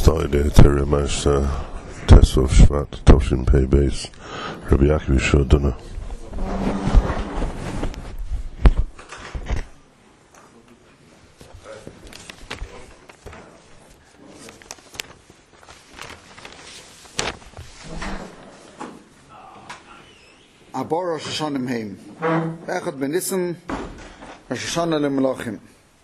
Started Terry Meister, Tesla Shvat, Toshin Pay Base, Rabbi Akiva Shodana. Abor Rosh Hashanah Heim. Echad Ben Nisan, Rosh Hashanah LeMelachim.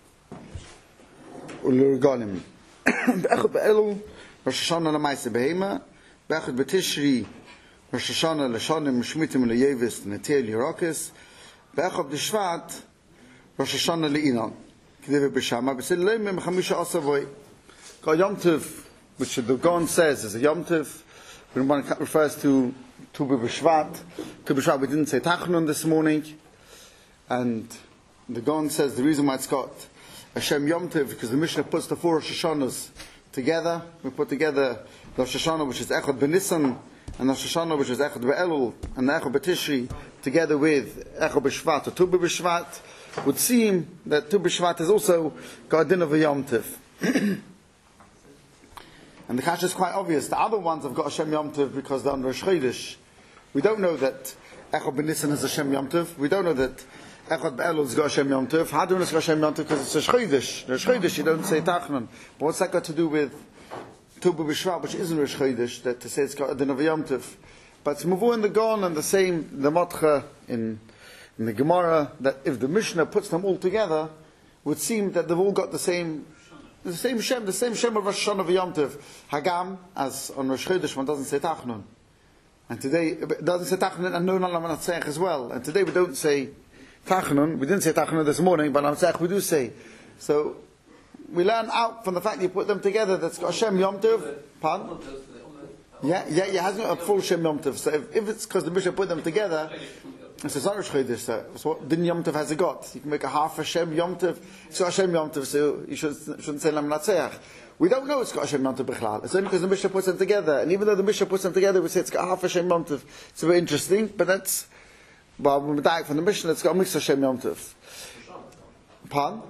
U'L'Regalim. Echad Be'elul, Rosh Hashanah LeMaaseh Behema. Echad B'Tishri, Rosh Hashanah LeShanim Shmitim LeYevis Netir L'Yerakis. Echad B'Shvat, Rosh Hashanah LeInan. K'div B'Shama B'Sil Leimim Chamisha Asavoy. Got Yom Tov, which the Gaon says is a Yom Tov. Refers to Tu B'Shvat. Tu B'Shvat, we didn't say Tachanun this morning, and the Gaon says the reason why it's got Hashem Yom Tov because the Mishnah puts the four Rosh Hashanahs together. We put together the Rosh Hashanah which is Echad B'Nisan, and the Rosh Hashanah which is Echad B'Elul, and the Echad B'Tishri together with Echad B'Shvat or Tu B'Shvat. Would seem that Tu B'Shvat has also got a din of a Yom Tov. And the kasha is quite obvious. The other ones have got Hashem Yom Tov because they're on Rosh Chodesh. We don't know that Echad B'Nisan has Hashem Yom Tov. We don't know that Echad B'Elul has got Hashem Yom Tov. How do we know it's got Hashem Yom Tov? Because it's Rosh Chodesh. Rosh Chodesh, you don't say Tachanun. But what's that got to do with Tu B'Shvat, which isn't Rosh Chodesh, that to say it's got a din of a Yom Tov? But it's Mavu in the Gon and the same, the Matcha in the Gemara, that if the Mishnah puts them all together, would seem that they've all got the same Shem of Rosh Hashanah of Yom Tov. Hagam, as on Rosh Chodesh, one doesn't say Tachanun. And today, it doesn't say Tachanun and no Lamanatzeach as well. And today we don't say Tachanun. We didn't say Tachanun this morning, but Lamanatzeach we do say. So, we learn out from the fact that you put them together that's got Hashem Yom Tov. Pardon? Yeah, it hasn't got a full Shem Yom Tov. So if it's because the Mishnah put them together, it's a Rosh Chodesh, so what din Yom Tov has it got? You can make a half Hashem Yom Tov. It's got Hashem Yom Tov, so you shouldn't say Lam Natzeach. We don't know it's got Hashem Yom Tov B'chlal. It's only because the Mishnah puts them together. And even though the Mishnah puts them together, we say it's got half Hashem Yom Tov. It's very interesting, but that's, well, when we die from the Mishnah, it's got a mix of Hashem Yom Tov. Pardon?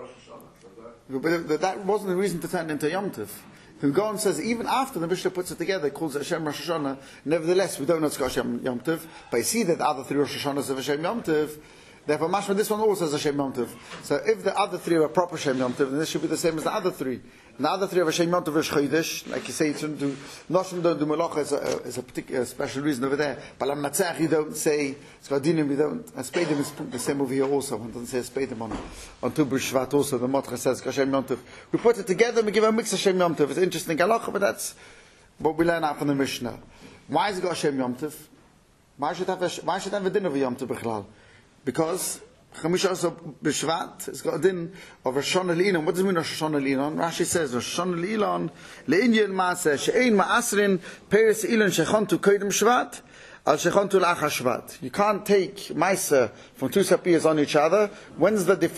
But that wasn't the reason to turn it into Yom Tov. The Gaon says even after the Mishnah puts it together, it calls it Hashem Rosh Hashanah. Nevertheless, we don't know it's got Hashem Yom Tov, but you see that the other three Rosh Hashanahs have Hashem Yom Tov. Therefore, mashma, this one also has Hashem Yom Tov. So if the other three are proper Hashem Yom Tov, then this should be the same as the other three. And the other three have Hashem Yom Tov Rosh Chodesh, like you say, you shouldn't do Noshim don't do Melacha is a particular special reason over there. But Lam Natzeach you don't say it's got dinim, you don't. And Spedim is the same over here also. One doesn't say Spedim on Tu B'Shvat also. The Motcha says Hashem Yom Tov. We put it together and we give a mix of Hashem Yom Tov. It's interesting halacha, but that's what we learn out from the Mishnah. Why has it got Hashem Yom Tov? Why should it have a din of a Yom Tov B'chlal? Because Chamisha also B'Shvat, it's got a din of Rosh Hashanah L'Ilan. What does it mean Rosh Hashanah L'Ilan? Rashi says Rosh Hashanah L'Ilan Le'inyan Maaseh She'ein Ma'asrin Peres Ilan Shechantu Kodim Shvat Al Shechantu L'Achar Shvat. You can't take Maaseh from two separate on each other. When's the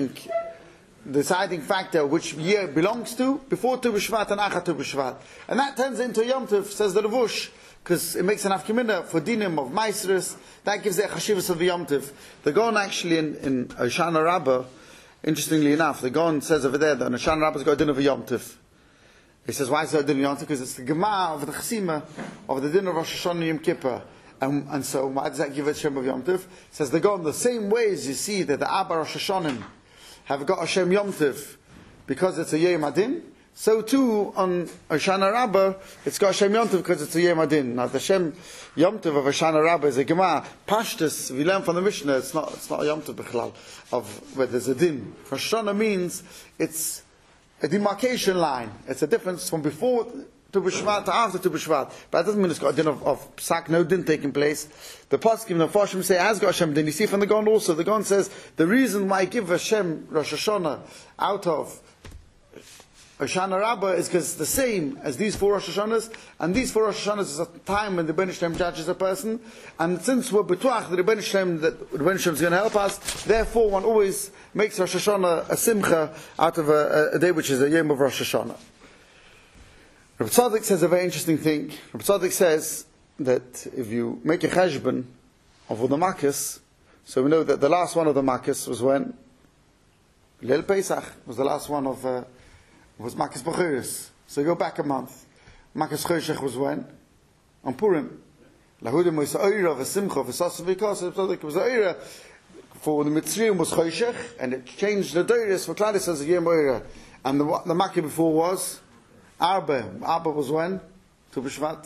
deciding factor which year it belongs to? Before Tu B'Shvat and Achar Tu B'Shvat. And that turns into Yom Tov, says the Levush, because it makes an afkimina for dinim of Maasros. That gives it a chashivas of the Yom Tov. The Gaon actually in Hoshana Rabbah, interestingly enough, the Gaon says over there that Hoshana Rabbah's got a din of a Yom Tov. He says, why is it a din of Yom Tov? Because it's the Gemara of the Chasima of the din of Rosh Hashanah Yom Kippur. And so, why does that give it Shem of Yom Tov? Says the Gaon, the same way as you see that the Abba Rosh Hashanah have got Hashem Yom Tov because it's a Yom Adin, so too on Hoshana Rabbah it's got Hashem Yom Tov because it's a Yom Adin. Now the Hashem Yom Tov of Hoshana Rabbah is a Gemara Pashtus. We learn from the Mishnah it's not a Yom Tov B'chlal of where there's a din. Rosh Hashanah means it's a demarcation line. It's a difference from before Tu B'Shvat to after Tu B'Shvat. But that doesn't mean it's got a din of Psak, no din taking place. The Poskim, the Farshim say, has got Hashem din. You see from the Gaon also, the Gaon says, the reason why I give Hashem Rosh Hashanah out of Hoshana Rabbah is because it's the same as these four Rosh Hashanahs, and these four Rosh Hashanahs is a time when the Rebbeinu Shalom judges a person, and since we're betuach the Rebbeinu Shalom is going to help us, therefore one always makes Rosh Hashanah a simcha out of a day which is a yom of Rosh Hashanah. Rabbi Tzadok says a very interesting thing. Rabbi Tzadok says that if you make a cheshbon of all the makkos, so we know that the last one of the makkos was when Leil Pesach was the last one of was Makkos B'Choros. So go back a month. Makas Choshech was when? On Purim. Lahudim was Oira, V'simcha, V'sasav V'kas, it was Oira. For the Mitzrayim was Choshech, and it changed the Deiris for Klal as a Yom Oira. And the Makkah before was Arba. Arba was when? Tu B'Shvat.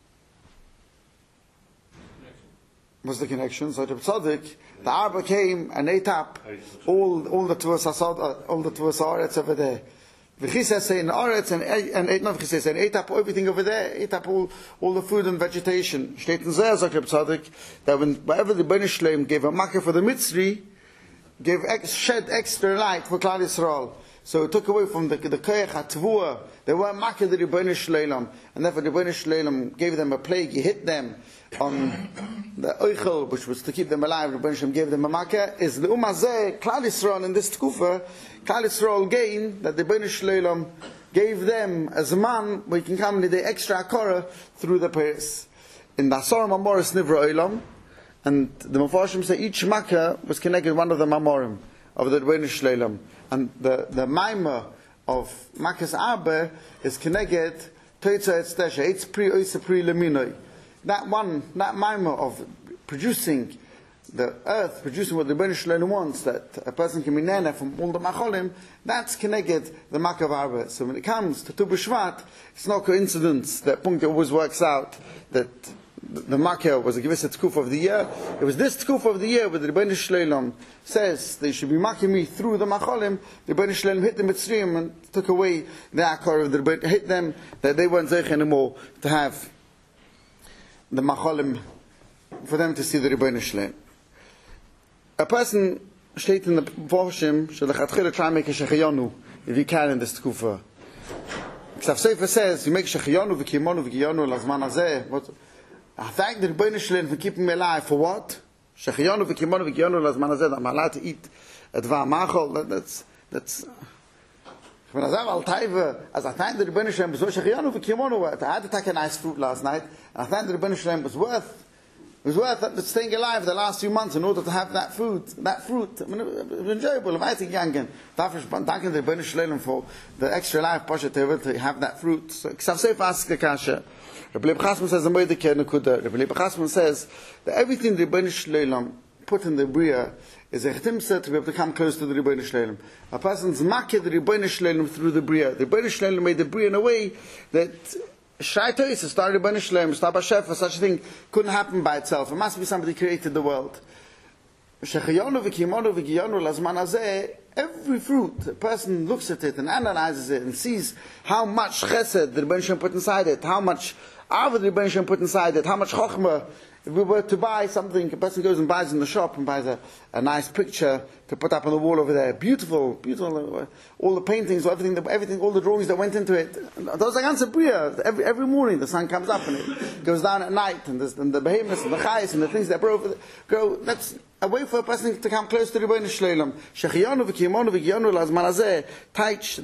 Was the connection? So the Tzaddik, the Arba came and ate up all the Tvus Aretz over there. V'chisa say in Aretz and ate up everything over there, ate up all the food and vegetation. Steht in Zeh, sagt Reb Tzaddik, that whenever the Bnei Shleim gave a makkah for the Mitzri, shed extra light for Klal Yisrael. So it took away from the Koyach HaTvuah. They were makkah the Bnei Shleim, and therefore the Bnei Shleim gave them a plague. He hit them on the Oichel, which was to keep them alive. The Bnei Shleim gave them a makkah. Is the Umazeh, Klal Yisrael in this Tkufa, Klal Yisrael gain that the Bnei Shleim gave them as a man where you can come with the extra akora through the Paris. In the Asar Mamoris Nivra Oilam, and the Mefarshim say each makkah was connected with one of the Mamorim of the Bnei Shleim. And the Maimah of Makkah's Arba is connected Toitza Etzdesha, it's Pri Oisa Pri Leminoi. That Maimah of producing the earth, producing what the Bnei Shleim wants, that a person can be nana from all the Macholim, that's connected the Makkah of Arba. So when it comes to Tu B'Shvat, it's not coincidence that Punkt always works out that the Makkah was a Givisa Tkuf of the year. It was this Tkuf of the year where the Bnei Shleim says they should be Makkah me through the Macholim. The Bnei Shleim hit the Mitzrayim and took away the Akar of the Rebbeinu, hit them that they weren't Zeich anymore to have the Macholim for them to see the Rebbeinu Shleim. A person steht in the Vorshim Shalachatchila try and make a Shechayonu if you can in this Tkufa. Ksav Sefer says you make Shechayonu v'kimonu v'kiyonu lazman hazeh. I thank the Rebbeinu Shleim for keeping me alive. For what? Shechayonu v'kimonu v'kiyonu lazman hazeh. I'm allowed to eat a dvar machol. That's. When as I thank the Rebbeinu Shleim, so Shechayonu v'kimonu. I had to take a nice fruit last night, and I thank the Rebbeinu Shleim it was worth staying alive the last few months in order to have that fruit. I mean, it was enjoyable. Thank the Rebbeinu Shleim for the extra life to have that fruit. So Ksav Sefer asks the kasha. Rabbi Leib Chasman says Rabbi Leib Chasman says that everything the Rebbeinu Shleim put in the Bria is a chtimsa to be able to come close to the Rebbeinu Shleim. A person's makeh the Rebbeinu Shleim through the Bria. The Rebbeinu Shleim made the Bria in a way that Shaita is a started Rebbeinu Shleim, Star B'Shefa, such a thing couldn't happen by itself. It must be somebody who created the world. Shechayonu v'kimonu v'giyonu lazman hazeh. Every fruit, a person looks at it and analyzes it and sees how much chesed the Rebbeinu Shleim put inside it, how much avad the Rebbeinu Shleim put inside it, how much chokhmah. If we were to buy something, a person goes and buys in the shop and buys a nice picture to put up on the wall over there. Beautiful, all the paintings, everything, all the drawings that went into it. Those are ganze bria. Every morning the sun comes up and it goes down at night, and the behemoths and the chayes and the things that grow. That's a way for a person to come close to the Rebbeinu Shleim. Shechayonu v'kimonu v'giyonu lazman hazeh. Teach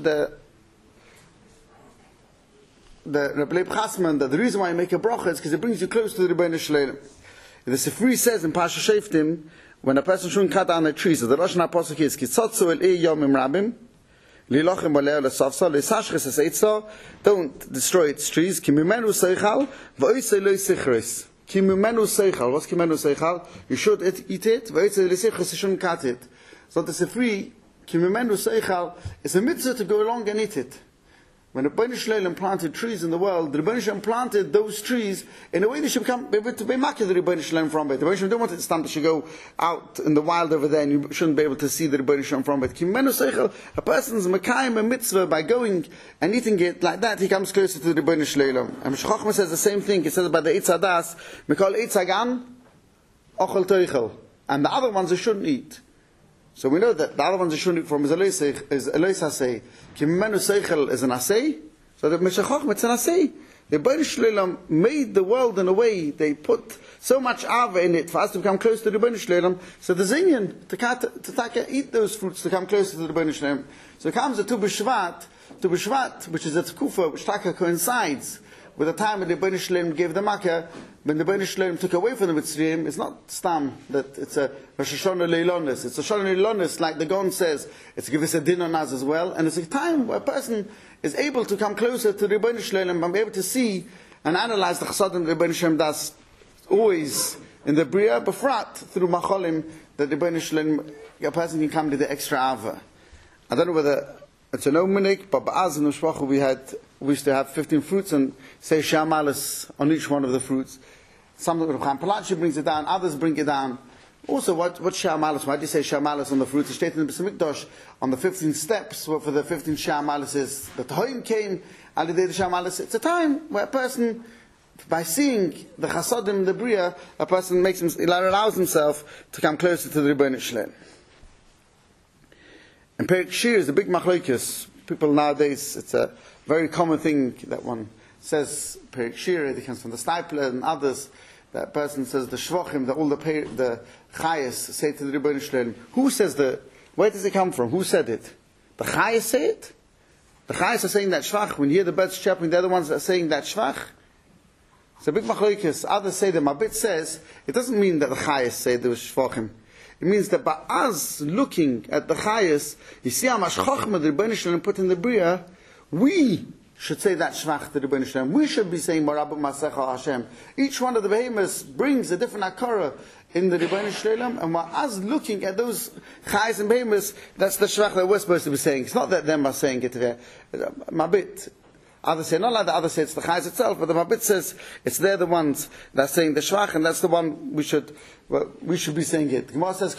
the Rabbi Leib Chasman that the reason why you make a bracha is because it brings you close to the Rebbeinu Shleim. The Sifri says in Pasha Sheftim, when a person shouldn't cut down a tree, so the Rosh Hashanah is Kitzotzu el yomim rabim, lilochem oleo lesafsa, lesashches es eitzo, don't destroy its trees, ki mimenu seichal, v'oisei lo sichres. Ki mimenu seichal, what's ki mimenu seichal? You should eat it, v'oisei lo sichres, you shouldn't cut it. So the Sifri, ki mimenu seichal, is a mitzvah to go along and eat it. When the Rebbeinu Shleim planted trees in the world, the Rebbeinu Shleim planted those trees in a way they should be able to be maked the Rebbeinu Shleim from it. The Rebbeinu Shleim don't want it to stand, they should go out in the wild over there and you shouldn't be able to see the Rebbeinu Shleim from it. Kimenu Seichel, a person's Mekayim a mitzvah by going and eating it like that, he comes closer to the Rebbeinu Shleim. And Meshech Chochmah says the same thing. He says about the Eitz Hadas, Mikol Eitz Hagan, Ochel Teichel. And the other ones they shouldn't eat. So we know that the other ones they shouldn't eat from is Elois Hasei. Kimenu Seichel is an Hasei. So the Meshech Chochmah, it's an Asay. The Rebbeinu Shleim made the world in a way, they put so much ava in it for us to become close to the Rebbeinu Shleim. So the Zinyan, to eat those fruits to come closer to the Rebbeinu Shleim. So it comes to Tu B'Shvat, which is a Tkufa, which Taka coincides with the time when the Rebbeinu Shleim gave the Makkah. When the Rebbeinu Shleim took away from the Mitzrayim, it's not Stam, that it's a Rosh Hashanah Leilonis. It's a Shana Leilonis, like the Gon says. It's a Givus Adin on us as well. And it's a time where a person is able to come closer to the Rebbeinu Shalom and be able to see and analyze the Chasadim the Rebbeinu Shalom does always in the Bria, Befrat, through Macholim, that the Rebbeinu Shalom, a person can come to the extra Ava. I don't know whether it's an Omenik, but Ba'az in Ushpachu we used to have 15 fruits and say Shamalis on each one of the fruits. Some of the Chaim Palachi brings it down, others bring it down. Also, what Shamalis? Why do you say Shamalis on the fruits? It's stated in the Beis Hamikdash on the 15 steps for the 15 Shamalis is the Tohim came, and the day the Shamalis. It's a time where a person, by seeing the Chasadim, the Bria, a person allows himself to come closer to the Rebbeinu Shalom. And Perek Shir is a big machlokes. People nowadays, it's a very common thing that one says Perek Shir. It comes from the Stipler and others. That person says the Shvochim, that all the Chayas say to the Rebbeinu Shalom. Who says where does it come from? Who said it? The Chayas say it? The Chayas are saying that Shvach. When you hear the birds chirping, they're the ones that are saying that Shvach. It's a big machlokes. Others say the Mabit says, it doesn't mean that the Chayas say the Shvochim. It means that by us looking at the Chayas, you see how much Chochmah the Rebbeinu Shalom put in the Bria, we should say that Shvach to the Rebbeinu Shalom. We should be saying Marabu Masecha Hashem. Each one of the behemoths brings a different Akara in the Rebbeinu Shalom, and by us looking at those Chayas and behemoths, that's the Shvach that we're supposed to be saying. It's not that them are saying it there. Mabit. Others say, not like the others say it's the Chayas itself, but the Mabit says it's they're the ones that are saying the Shvach, and that's the one we should be saying it. The Gemara says,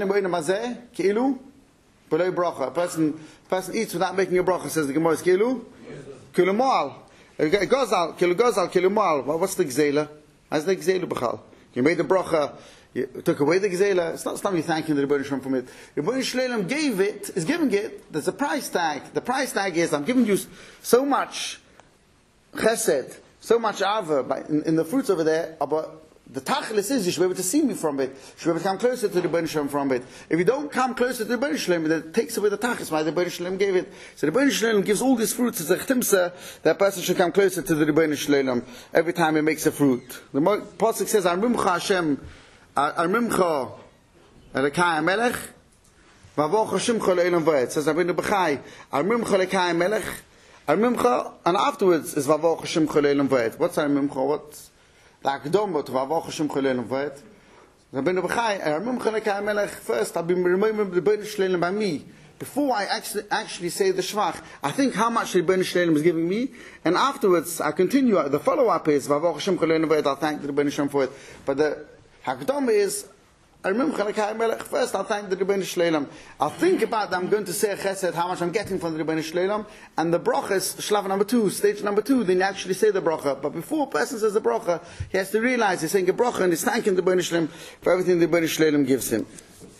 a person eats without making a bracha, says the Gemara is Kilu? Kilu Moal. Gozal, Kilu Moal. What's the Gzela? How's the Gzela B'chal? You made the bracha, you took away the Gzela. It's not you thanking the Rebbeinu Shalom from it. Rebbeinu Shalom is giving it, there's a price tag. The price tag is, I'm giving you so much chesed, so much ava in the fruits over there, but the tachlis is you should be able to see me from it. You should be able to come closer to the Rebbeinu Shalom from it. If you don't come closer to the Rebbeinu Shalom, then it takes away the tachlis why the Rebbeinu Shalom gave it. So the Rebbeinu Shalom gives all these fruits as a chtimsa that person should come closer to the Rebbeinu Shalom every time he makes a fruit. The Pasuk says, Armimcha Hashem, Armimcha Elekai Melech, Vavoch Hashimcha Le'elam V'ed. It says, Rabbeinu B'chai, Armimcha Elekai Melech, Armimcha, and afterwards is Vavoch Hashimcha Le'elam V'ed. What's Armimcha? What's the Akdom, to Vavoch Hashimcha Le'elam V'ed? Rabbeinu B'chai, Armimcha Elekai Melech, first I've been remembering the Rebbeinu Shalom by me. Before I actually say the Shvach, I think how much the Rebbeinu Shalom is giving me, and afterwards I continue. The follow-up is Vavoch Hashimcha Le'elam V'ed, I'll thank the Rebbeinu Shalom for it. But the Hakdom is, first I'll thank the Rebbeinu Shalom. I'll think about that, I'm going to say a chesed, how much I'm getting from the Rebbeinu Shalom, and the bracha is shlav number 2, stage number 2, then you actually say the bracha. But before a person says the bracha, he has to realize he's saying a bracha and he's thanking the Rebbeinu Shalom for everything the Rebbeinu Shalom gives him.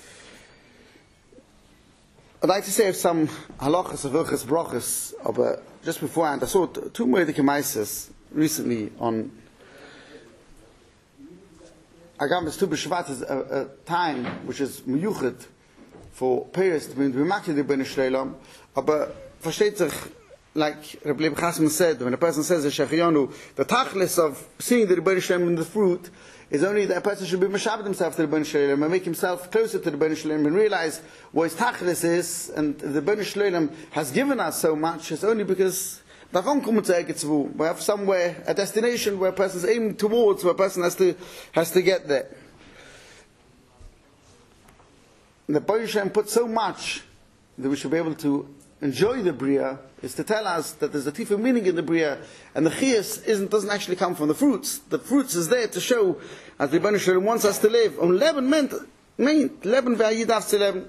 I'd like to say some halachas of hilchas brachas, but just beforehand, I saw 2 Moedik Maises recently on Agam Tu B'Shvat is a time which is miyuchet for parents to be makir the Rebbeinu Shalom. But versteht sich, like Rabbi Leib Chasman said, when a person says the Shechiyanu, the tachlis of seeing the Rebbeinu Shalom in the fruit is only that a person should be meshabed himself to the Rebbeinu Shalom and make himself closer to the Rebbeinu Shalom and realize what his tachlis is, and the Rebbeinu Shalom has given us so much. It's only because we have somewhere, a destination where a person is aiming towards, where a person has to get there. And the Rebbeinu Shalom put so much that we should be able to enjoy the Bria, is to tell us that there's a tifa meaning in the Bria, and the chiyas doesn't actually come from the fruits. The fruits is there to show, as the Rebbeinu Shalom wants us to live. Leben meant Leben ve'ayidaf zu leben.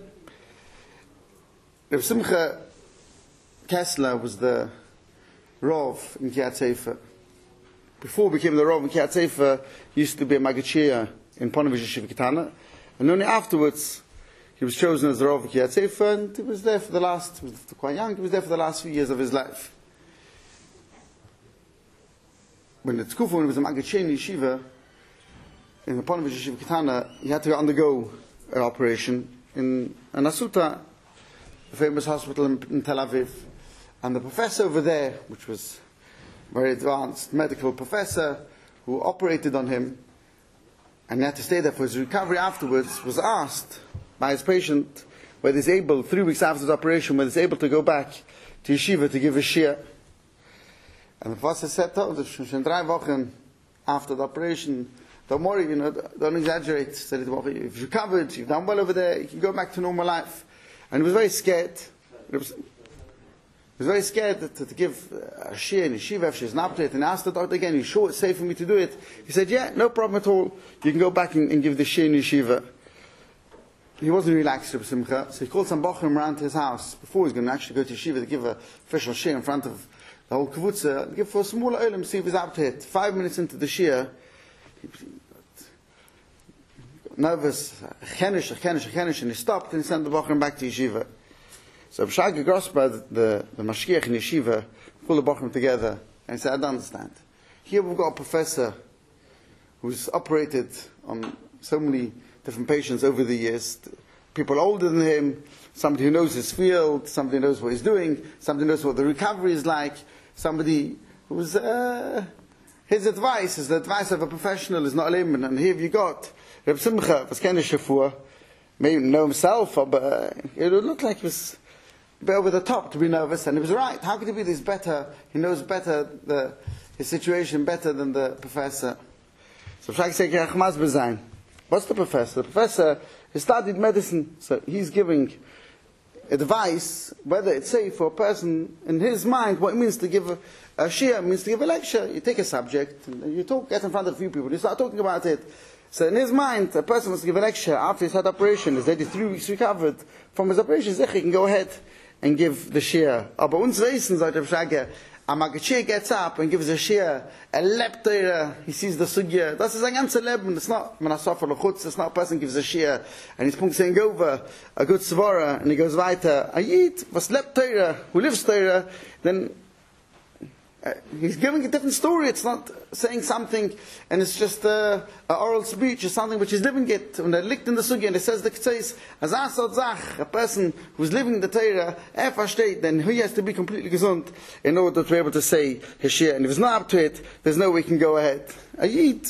Rav Simcha Kessler was the Rav in Kiryat Sefer. Before he became the Rav in Kiryat Sefer, he used to be a Magachia in Ponevezh Yeshiva Ketana, and only afterwards he was chosen as the Rav in Kiryat Sefer, and he was there for he was quite young, he was there for the last few years of his life. When the Tzkufa, when he was a Magachia in Yeshiva, in the Ponevezh Yeshiva Ketana, he had to undergo an operation in an Asuta, a famous hospital in Tel Aviv. And the professor over there, which was a very advanced medical professor, who operated on him, and he had to stay there for his recovery afterwards, was asked by his patient whether he's able, 3 weeks after his operation, whether he's able to go back to yeshiva to give a shiur. And the Professor said, in 3 Wochen after the operation, don't worry, don't exaggerate. Said, if you've recovered, you've done well over there, you can go back to normal life. And he was very scared. He was very scared to give a shiur in yeshiva if she's not update. And asked the doctor again, "You sure it's safe for me to do it?" He said, "Yeah, no problem at all. You can go back and give the shiur in yeshiva." He wasn't relaxed, Reb Simcha, so he called some bochum around to his house before he was going to actually go to yeshiva to give a official shiur in front of the whole kavutza, give for a smaller olim, see if he's up to it. 5 minutes into the shiur, he got nervous, and he stopped and he sent the bochum back to yeshiva. So B'Shagi Grosbad, the mashgiach in yeshiva, pulled the bochum together and he said, "I don't understand. Here we've got a professor who's operated on so many different patients over the years, people older than him, somebody who knows his field, somebody who knows what he's doing, somebody who knows what the recovery is like, somebody who's, his advice is the advice of a professional, is not a layman. And here you got Reb Simcha, was keine Shafur, maybe know himself, but it would look like he was a bit over the top to be nervous, and he was right. How could he be this better? He knows better his situation better than the professor." So Shag said, "Chachmas bezayin." What's the professor? The professor, he studied medicine, so he's giving advice whether it's safe for a person in his mind. What it means to give a shiur means to give a lecture. You take a subject, and you get in front of a few people, you start talking about it. So in his mind, a person wants to give a lecture after he's had operation, he's already 3 weeks recovered from his operation, he can go ahead and give the shiur. Aber uns wissen, sagt Reb Shagi, a Magachir gets up and gives a shiur, a lepteira, he sees the sugya. Das ist ein ganzer Leben. It's not Menasofar L'chutz, it's not a person gives a shiur and he's saying over a good svara and he goes weiter. A yid, was lepteira, who lives teira, then he's giving a different story. It's not saying something and it's just an oral speech. It's something which is living it. When they licked in the sugya and it says the Ketzeis, as a person who's living the Torah, versteht, then he has to be completely gesund in order to be able to say his shiur. And if he's not up to it, there's no way he can go ahead. A yid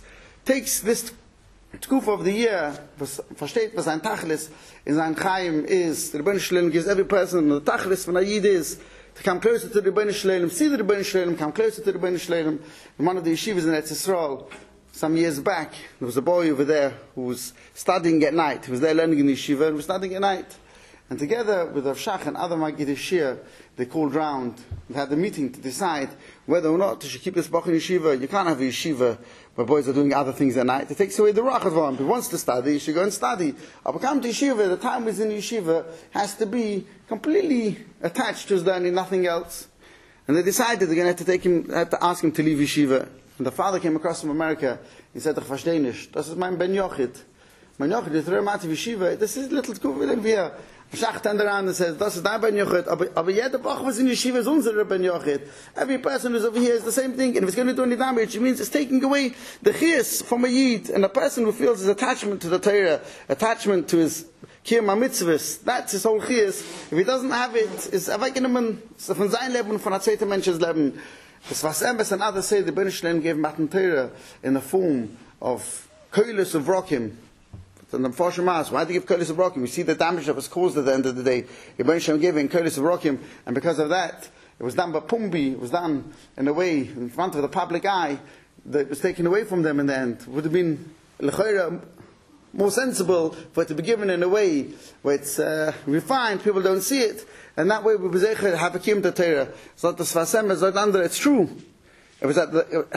takes this Tkuf of the year, versteht, was ein Tachlis in sein Chaim is. The Rebbeinu Shalom gives every person the Tachlis von a yid is to come closer to the Rebbeinu Shalom, see the Rebbeinu Shalom, come closer to the Rebbeinu Shalom. In one of the yeshivas in Eretz Yisrael, some years back, there was a boy over there who was studying at night. He was there learning in the yeshiva and was studying at night. And together with Rav Shach and other Maggid Shir, they called round and had a meeting to decide whether or not they should keep this boch in yeshiva. You can't have a yeshiva where boys are doing other things at night. It takes away the rach of one. If he wants to study, he should go and study. But come to yeshiva, the time he's in yeshiva has to be completely attached to his learning, nothing else. And they decided they're going to have to ask him to leave yeshiva. And the father came across from America. He said, "Ich verstehe nicht. Das ist mein Ben Yochid. Mein Yochid ist Reumat yeshiva. This is little Kuvel here." Shach turned around and says, "Das ist dein Ben Yochid. Aber jeder Bach was in yeshiva is unser Ben Yochid. Every person who's over here is the same thing. And if it's going to do any damage, it means it's taking away the chiyus from a yid. And a person who feels his attachment to the Torah, attachment to his Kiyum HaMitzvahs, that's his whole chiyus. If he doesn't have it, it's weggenommen von sein Leben und von einer zweiten Mensch's Leben." Das was Emes and others say, the Rebbeinu Shalom gave Matan Torah in the form of koilus of rokim. And the Mepharshim asked, why did he give koilus of rokim? We see the damage that was caused at the end of the day. The Rebbeinu Shalom gave in koilus of rokim, and because of that, it was done by Pumbi, it was done in a way in front of the public eye that was taken away from them in the end. It would have been l'chayra more sensible for it to be given in a way where it's refined, people don't see it, and that way we will have a kiyum to Torah. So that the Sfasem is under, it's true. It was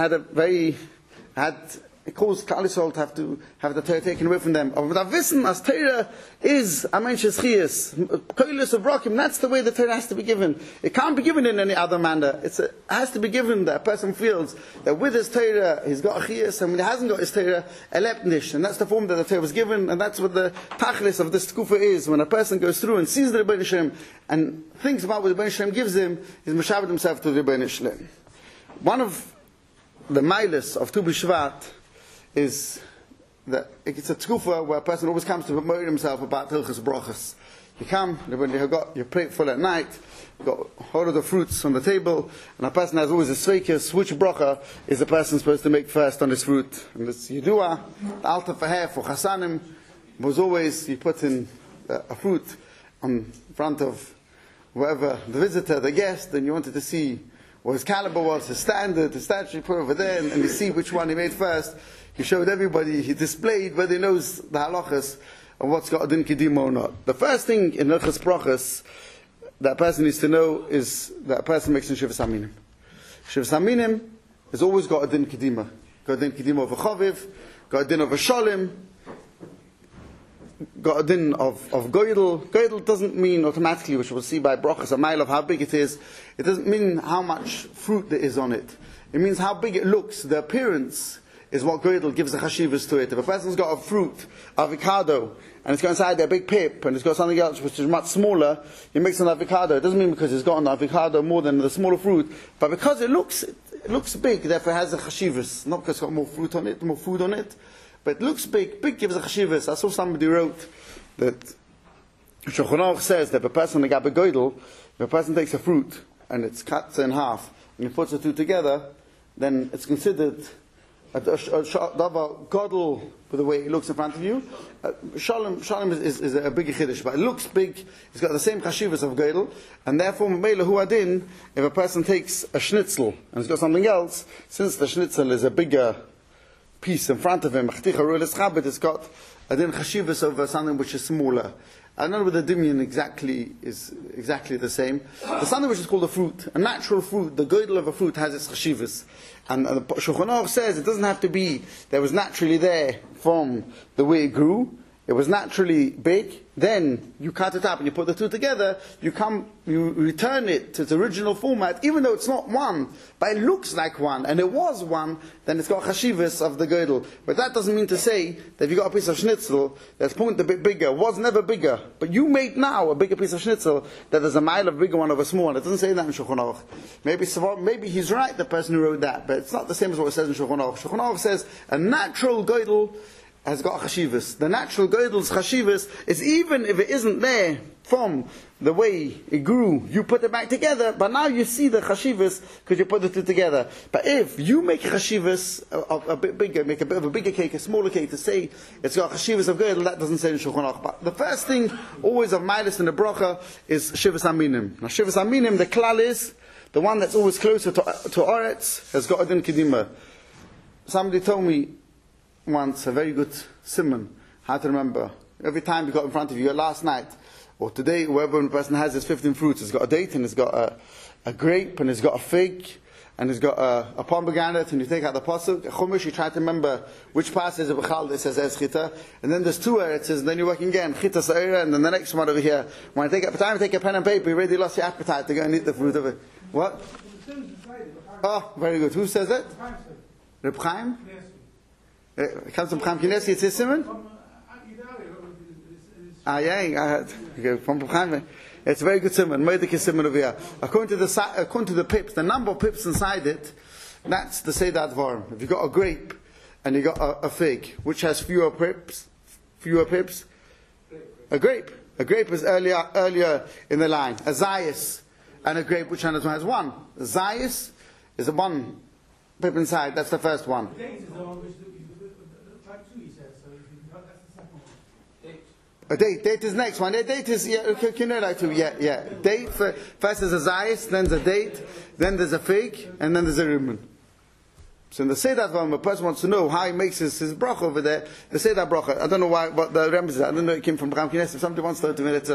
it caused Klal Yisrael to have the Torah taken away from them. But I've wissen as Torah is a mensch's chiyus, koilus of rokim. That's the way the Torah has to be given. It can't be given in any other manner. It has to be given that a person feels that with his Torah he's got a chiyus, and when he hasn't got his Torah, a lepnish. And that's the form that the Torah was given, and that's what the tachlis of this tkufa is. When a person goes through and sees the Rebbeinu Shalom and thinks about what the Rebbeinu Shalom gives him, he's meshavet himself to the Rebbeinu Shalom. One of the milas of Tu B'Shvat is that it's a tkufa where a person always comes to promote himself about hilchos brachos. You come, when you've got your plate full at night, you've got all of the fruits on the table, and a person has always a sveikus, which bracha is the person supposed to make first on his fruit. And it's Yidua, the altar for hair, for chasanim, was always, you put in a fruit on front of whoever, the visitor, the guest, and you wanted to see what his caliber was, his standard, his statue, you put over there, and you see which one he made first. He showed everybody, he displayed whether he knows the halachas of what's got a din kedima or not. The first thing in Hilchos Brachos that person needs to know is that a person makes in Shivas Aminim. Shivas Aminim has always got a din kedima. Got a din kedima of a chaviv, got a din of a shalim, got a din of goydel. Goydel doesn't mean automatically, which we'll see by brachas, a mile of how big it is. It doesn't mean how much fruit there is on it. It means how big it looks. The appearance is what goydel gives the chashivas to it. If a person's got a fruit, avocado, and it's got inside there a big pip, and it's got something else which is much smaller, he makes an avocado. It doesn't mean because it's got an avocado more than the smaller fruit, but because it looks big, therefore it has a chashivas. Not because it's got more fruit on it, more food on it, but it looks big. Big gives a chashivas. I saw somebody wrote that Shulchan Aruch says that if a person in a goydel, if a person takes a fruit and it's cut in half and he puts the two together, then it's considered a godel with the way it looks in front of you. Shalom is a big chiddush, but it looks big. It's got the same chashivas of goydel, and therefore meila hu adin. If a person takes a schnitzel and it's got something else, since the schnitzel is a bigger piece in front of him, it's got a din chashivas over something which is smaller. I don't know whether the dimyan is exactly the same. The something which is called a fruit, a natural fruit, the goydel of a fruit has its chashivas. And the Shulchan Aruch says it doesn't have to be that was naturally there from the way it grew. It was naturally big. Then you cut it up and you put the two together. You return it to its original format, even though it's not one, but it looks like one, and it was one. Then it's got chashivas of the goydel. But that doesn't mean to say that if you got a piece of schnitzel that's pointed a bit bigger, was never bigger, but you made now a bigger piece of schnitzel, that there's a mile of bigger one over a small one. It doesn't say that in Shulchan Aruch. Maybe he's right, the person who wrote that, but it's not the same as what it says in Shulchan Aruch. Shulchan Aruch says a natural goydel has got chashivas. The natural goydel's chashivas is even if it isn't there from the way it grew, you put it back together, but now you see the chashivas because you put the two together. But if you make chashivas a bit bigger, make a bit of a bigger cake, a smaller cake, to say it's got chashivas of goydel, that doesn't say in Shulchan Aruch. But the first thing always of milas in the bracha is Shivas Aminim. Now Shivas Aminim, the klal is the one that's always closer to Oretz has got a din kedima. Somebody told me once a very good simon, how to remember. Every time you got in front of you, last night or today, whoever the person has his 15 fruits, it's got a date and it's got a grape and it's got a fig and it's got a pomegranate, and you take out the pasuk, chumash, you try to remember which passage of Bechal it says chita, and then there's two eretzes, and then you're working again, chita sa'ira, and then the next one over here. When you take up time, take a pen and paper, you already lost your appetite to go and eat the fruit of it. What? Oh, very good. Who says it? Reb Chaim? It comes from Chaim Kinesi, it's his simon? From Chaim. It's a very good simon. Meidik is simon over here. According to the pips, the number of pips inside it, that's the Seder Dvarim. If you got a grape and you got a fig, which has fewer pips, a grape. A grape is earlier in the line. A zayis and a grape, which has one. A zayis is a one pip inside. That's the first one. A date is next one. A date is, can you know that too? Yeah. Date, first is a zayis, then there's a date, then there's a fig, and then there's a rumen. So in the Seder Dvarim, a person wants to know how he makes his bracha over there. The Seder bracha, I don't know what the remnants is. I don't know it came from Chaim Kinesi. If somebody wants to know it,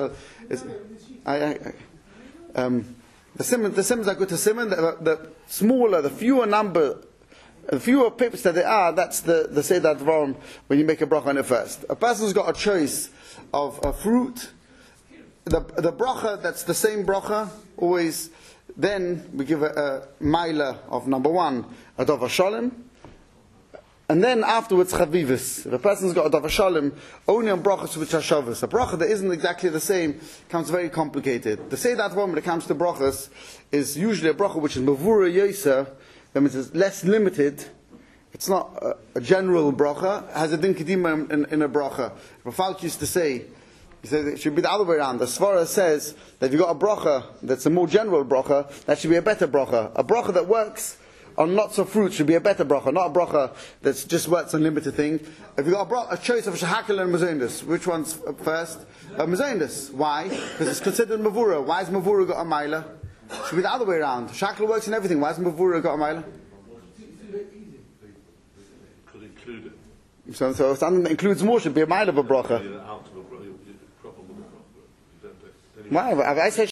the simons are good to simon. The smaller, the fewer number, the fewer pips that there are, that's the Seder Dvarim when you make a bracha on it first. A person's got a choice of a fruit. The bracha, that's the same bracha, always. Then we give a maila of number one, a davar shalom, and then afterwards chavivus. If a person's got a davar shalom, only on brachas which are shavus. A bracha that isn't exactly the same becomes very complicated. The Seder Dvarim when it comes to brachas is usually a bracha which is mavura yoser, that means it's less limited. It's not a general bracha. It has a din kedima in a bracha. Rafalk used to say, he said it should be the other way around. The Svara says that if you've got a bracha that's a more general bracha, that should be a better bracha. A bracha that works on lots of fruits should be a better bracha, not a bracha that's just works on limited things. If you've got a choice of shahakal and mezondus, which one's first? Mezondus. Why? Because it's considered mavura. Why is mavura got a maila? It should be the other way around. Shahakal works in everything. Why is mavura got a maila? Could include it. So something that includes more should be a maila of a bracha. Why? I said